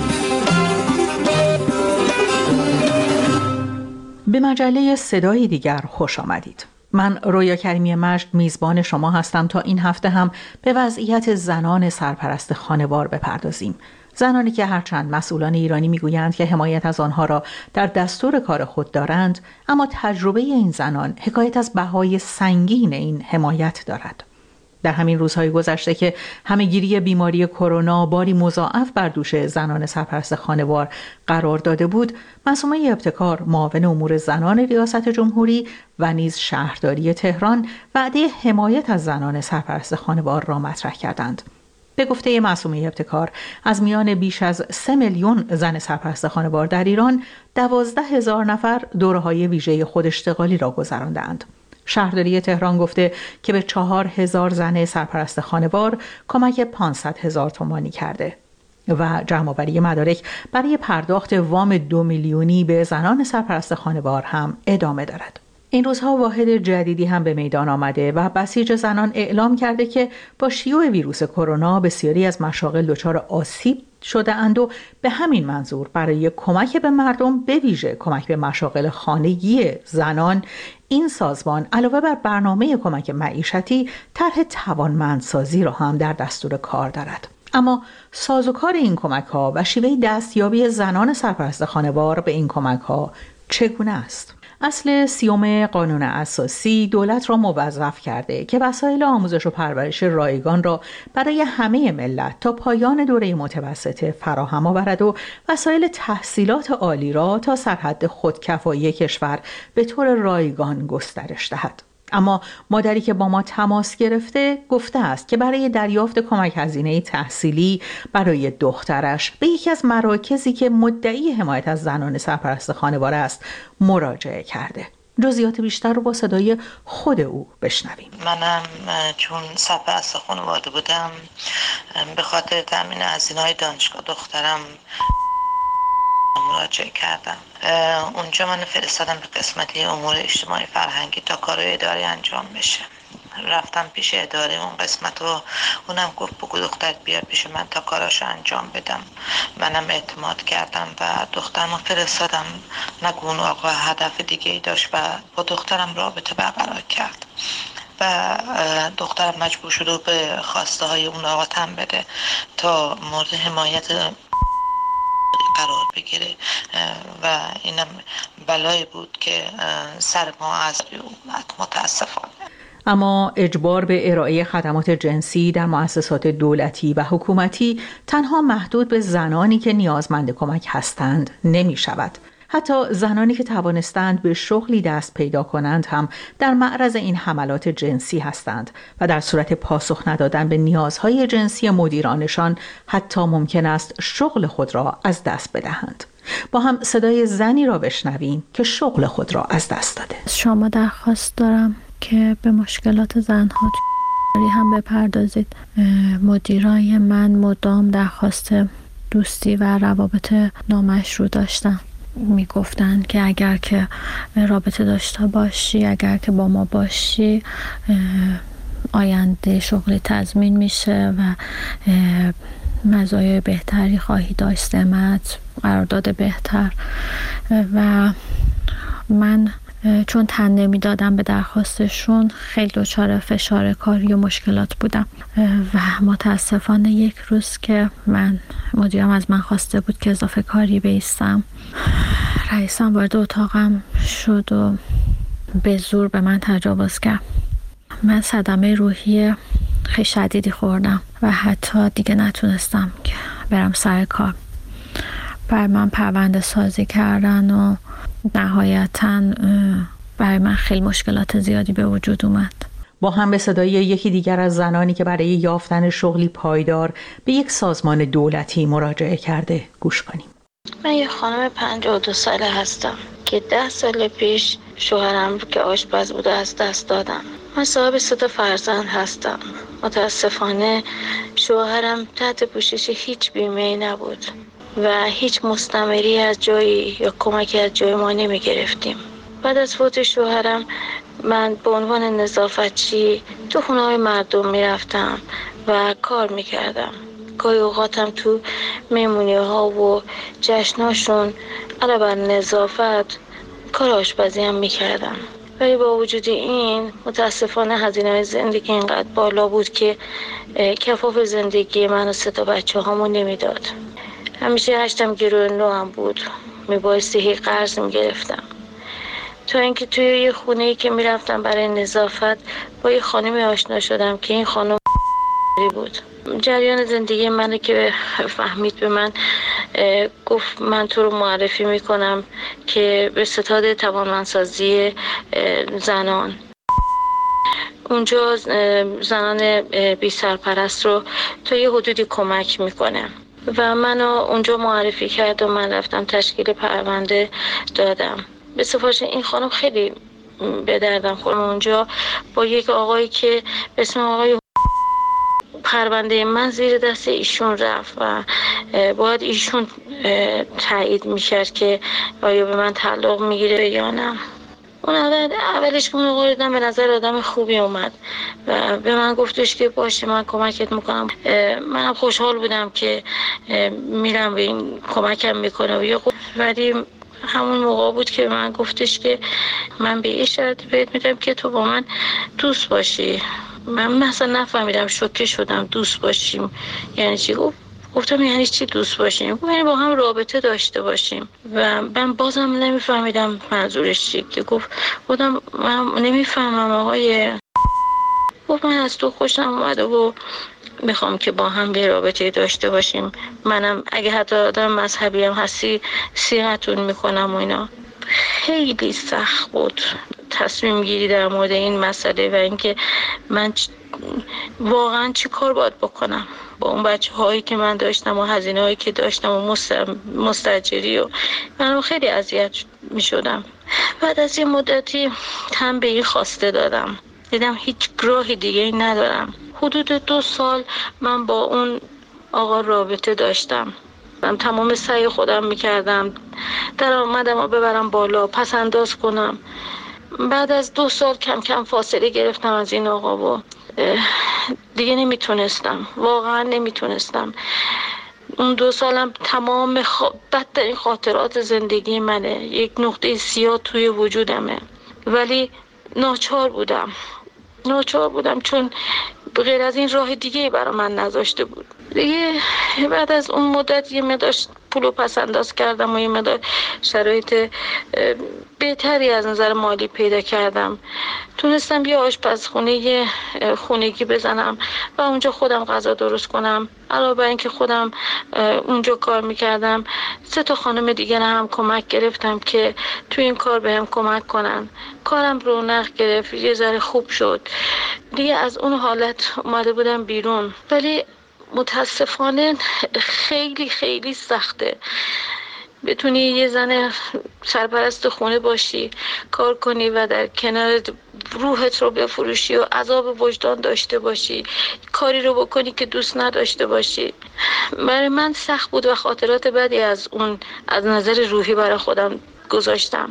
به مجله صدای دیگر خوش آمدید. من رویا کریمی مجد میزبان شما هستم تا این هفته هم به وضعیت زنان سرپرست خانوار بپردازیم. زنانی که هرچند مسئولان ایرانی میگویند که حمایت از آنها را در دستور کار خود دارند، اما تجربه این زنان حکایت از بهای سنگین این حمایت دارد. در همین روزهای گذشته که همه‌گیری بیماری کرونا باری مضاعف بر دوش زنان سرپرست خانوار قرار داده بود، معصومه ابتکار، معاون امور زنان ریاست جمهوری و نیز شهرداری تهران وعده حمایت از زنان سرپرست خانوار را مطرح کردند. به گفته معصومه ابتکار، از میان بیش از سه میلیون زن سرپرست خانوار در ایران، دوازده هزار نفر دوره‌های ویژه خوداشتغالی را گذراندند. شهرداری تهران گفته که به چهار هزار زن سرپرست خانوار کمک پانصد هزار تومانی کرده و جمع‌آوری مدارک برای پرداخت وام دو میلیونی به زنان سرپرست خانوار هم ادامه دارد. این روزها واحد جدیدی هم به میدان آمده و بسیج زنان اعلام کرده که با شیوع ویروس کرونا بسیاری از مشاغل دچار آسیب شده اند و به همین منظور برای کمک به مردم، به ویژه کمک به مشاغل خانگی زنان، این سازمان علاوه بر برنامه کمک معیشتی طرح توانمندسازی را هم در دستور کار دارد. اما سازوکار این کمک ها و شیوه دستیابی زنان سرپرست خانوار به این کمک ها چگونه است؟ اصل سیوم قانون اساسی دولت را موظف کرده که وسایل آموزش و پرورش رایگان را برای همه ملت تا پایان دوره متوسطه فراهم آورد و وسایل تحصیلات عالی را تا سرحد خودکفایی کشور به طور رایگان گسترش دهد. اما مادری که با ما تماس گرفته گفته است که برای دریافت کمک هزینه تحصیلی برای دخترش به یکی از مراکزی که مدعی حمایت از زنان سرپرست خانوار است مراجعه کرده. جزئیات بیشتر رو با صدای خود او بشنویم. منم چون سرپرست خانواده بودم، به خاطر تامین هزینه‌های دانشگاه دخترم مراجعه کردم. اونجا من فرستادم به قسمتی امور اجتماعی فرهنگی تا کار اداری انجام بشه. رفتم پیش اداره اون قسمت رو، اونم گفت بگو دخترت بیار پیش من تا کاراشو انجام بدم. منم اعتماد کردم و دخترمو فرستادم. نگو اون آقا هدف دیگه ای داشت و با دخترم رابطه برقرار کرد و دخترم مجبور شد و به خواسته های اون آقا تن بده تا مورد حمایت قرار بگیره و اینم بلایی بود که سر ما از اومد متاسفانه. اما اجبار به ارائه خدمات جنسی در مؤسسات دولتی و حکومتی تنها محدود به زنانی که نیازمند کمک هستند نمی شود. حتی زنانی که توانستند به شغلی دست پیدا کنند هم در معرض این حملات جنسی هستند و در صورت پاسخ ندادن به نیازهای جنسی مدیرانشان حتی ممکن است شغل خود را از دست بدهند. با هم صدای زنی را بشنویم که شغل خود را از دست داده. شما درخواست دارم که به مشکلات زنها هم بپردازید. مدیرای من مدام درخواست دوستی و روابط نامشروع داشتن. میگفتن که اگر که رابطه داشته باشی، اگر که با ما باشی، آینده شغل تضمین میشه و مزایای بهتری خواهی داشت، سمت، قرارداد بهتر. و من چون تن نمیدادم به درخواستشون خیلی دچار فشار کاری و مشکلات بودم و متاسفانه یک روز که من مدیرم از من خواسته بود که اضافه کاری بیستم، رئیسم وارد اتاقم شد و به زور به من تجاوز کرد. من صدمه روحی خیلی شدیدی خوردم و حتی دیگه نتونستم که برم سر کار. برای من پرونده سازی کردن و نهایتاً برای من خیلی مشکلات زیادی به وجود اومد. با هم به صدای یکی دیگر از زنانی که برای یافتن شغلی پایدار به یک سازمان دولتی مراجعه کرده گوش کنیم. من یه خانم پنجاه و دو ساله هستم که ده سال پیش شوهرم رو که آشپز بوده از دست دادم. من صاحب سه تا فرزند هستم. متاسفانه شوهرم تحت پوشش هیچ بیمه‌ای نبود و هیچ مستمری از جایی یا کمکی از جای ما نمی گرفتیم. بعد از فوت شوهرم من به عنوان نظافتچی تو خونه‌های مردم می رفتم و کار می کردم. گاهی اوقاتم تو مهمونی ها و جشناشون علاوه بر نظافت کار آشپزی هم می کردم. ولی با وجود این متاسفانه هزینه زندگی اینقدر بالا بود که کفاف زندگی من و سه تا بچه هامو نمی داد. همیشه هشتم گروه نو هم بود، می بایستی هی قرض می گرفتم. تا اینکه توی یه خونه‌ای که می رفتم برای نظافت با یه خانمی آشنا شدم که این خانم بود. جریان زندگی منو که فهمید به من گفت من تو رو معرفی می کنم که به ستاد توانمندسازی زنان. اونجا زنان بی سرپرست رو تا یه حدودی کمک میکنه و منو اونجا معرفی کرد و من رفتم تشکیل پرونده دادم. به سفارش این خانم خیلی به دردم خورد. اونجا با یک آقایی که به اسم آقای پرونده من زیر دست ایشون رفت و باید ایشون تایید میکرد که آیا به من تعلق میگیره یا نه. اون اول اولش که اون آقا دیدم به نظر آدم خوبی اومد و به من گفتش که باشه من کمکت میکنم. منم خوشحال بودم که میرم به این کمکم میکنه و یه ولی همون موقع بود که من گفتش که من به یه شرط بهت میدم که تو با من دوست باشی. من مثلا نفهمیدم، شوکه شدم. دوست باشیم یعنی چی؟ گفتم یعنی چی دوست باشیم؟ یعنی با هم رابطه داشته باشیم و من بازم نمیفهمیدم منظورش چی که گفت. بودم من نمیفهمم آقای. گفت من از تو خوشم اومده و میخوام که با هم به رابطه داشته باشیم. منم اگه حتی آدم مذهبی هم هستی صیغتون میکنم و اینا. خیلی سخت بود تصمیم گیری در مورد این مسئله و اینکه من چ... واقعا چی کار باید بکنم با اون بچه هایی که من داشتم و هزینه هایی که داشتم و مستر... مستاجری و من خیلی اذیت می شدم. بعد از یه مدتی تن به این خواسته دادم، دیدم هیچ راهی دیگه ای ندارم. حدود دو سال من با اون آقا رابطه داشتم. من تمام سعی خودم میکردم درآمدم رو ببرم بالا، پس انداز کنم. بعد از دو سال کم کم فاصله گرفتم از این آقا و دیگه نمیتونستم، واقعا نمیتونستم. اون دو سالم تمام خ... بدترین خاطرات زندگی منه. یک نقطه سیاه توی وجودمه ولی ناچار بودم ناچار بودم چون غیر از این راه دیگه برای من نذاشته بود دیگه. بعد از اون مدت یه مقدار پولو پس انداز کردم و یه مقدار شرایط بهتری از نظر مالی پیدا کردم. تونستم یه آشپزخونه خونگی بزنم و اونجا خودم غذا درست کنم. علاوه بر اینکه خودم اونجا کار میکردم، سه تا خانم دیگر هم کمک گرفتم که تو این کار بهم کمک کنن. کارم رونق گرفت، یه ذره خوب شد دیگه. از اون حالت اومده بودم بیرون ولی متاسفانه خیلی خیلی سخته بتونی یه زن سرپرست خونه باشی، کار کنی و در کنار روحت رو بفروشی و عذاب وجدان داشته باشی، کاری رو بکنی که دوست نداشته باشی. برای من سخت بود و خاطرات بدی از اون از نظر روحی برای خودم گذاشتم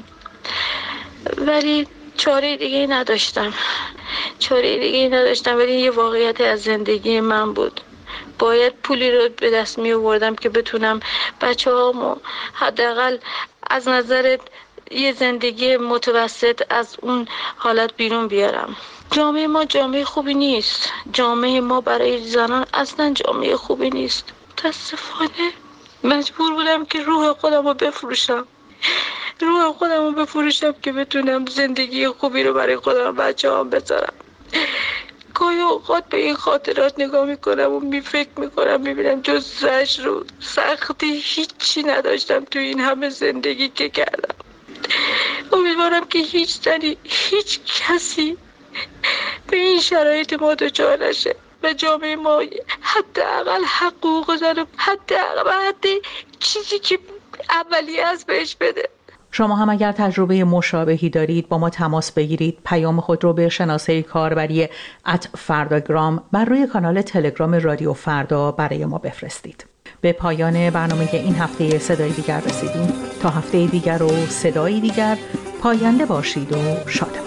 ولی چاره دیگه نداشتم چاره دیگه نداشتم ولی یه واقعیت از زندگی من بود. باید پولی رو به دست می آوردم که بتونم بچه هامو حداقل از نظر یه زندگی متوسط از اون حالت بیرون بیارم. جامعه ما جامعه خوبی نیست. جامعه ما برای زنان اصلا جامعه خوبی نیست. متاسفانه مجبور بودم که روح خودم رو بفروشم. روح خودم رو بفروشم که بتونم زندگی خوبی رو برای خودم و بچه هم بذارم. گاهی اوقات به این خاطرات نگاه میکنم و می فکر میکنم میبینم جز زجر و سختی هیچی نداشتم تو این همه زندگی که کردم. امیدوارم که هیچ زنی هیچ کسی به این شرایط ما دچار نشه و جامعه ما حداقل حقوق زن حداقل حد چیزی که اولیه از بهش بده. شما هم اگر تجربه مشابهی دارید با ما تماس بگیرید. پیام خود رو به شناسه کاربری ات فرداگرام بر روی کانال تلگرام رادیو فردا برای ما بفرستید. به پایان برنامه این هفته صدای دیگر رسیدیم. تا هفته دیگر و صدای دیگر، پاینده باشید و شاد